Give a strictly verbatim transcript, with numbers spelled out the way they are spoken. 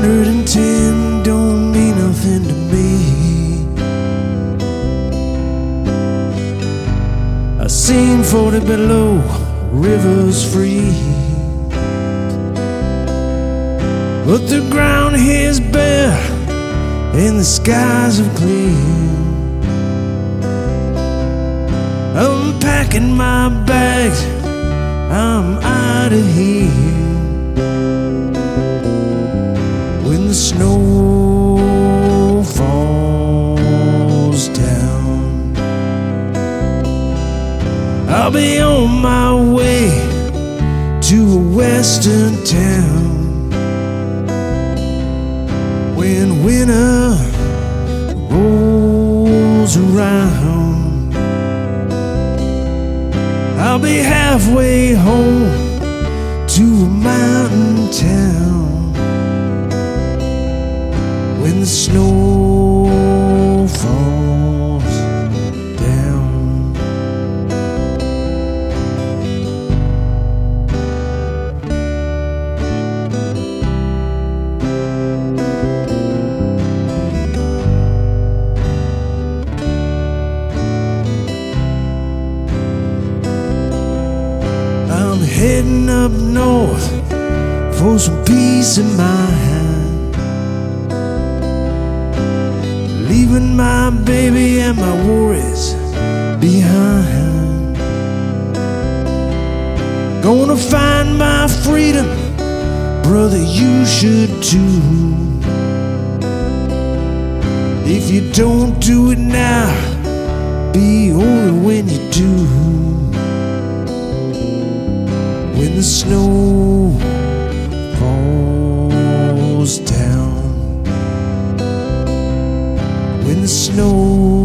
hundred and ten don't mean nothing to me. I seen forty below, rivers free, but the ground here's bare and the skies are clear. I'm packing my bags, I'm out of here. When the snow falls down, I'll be on my way to a western town. When winter rolls around, I'll be halfway home to a mountain town. When the snow falls down, I'm heading up north for some peace of mind, leaving my baby and my worries behind. Gonna find my freedom, brother, you should too. If you don't do it now, be older when you do. When the snow falls down, when the snow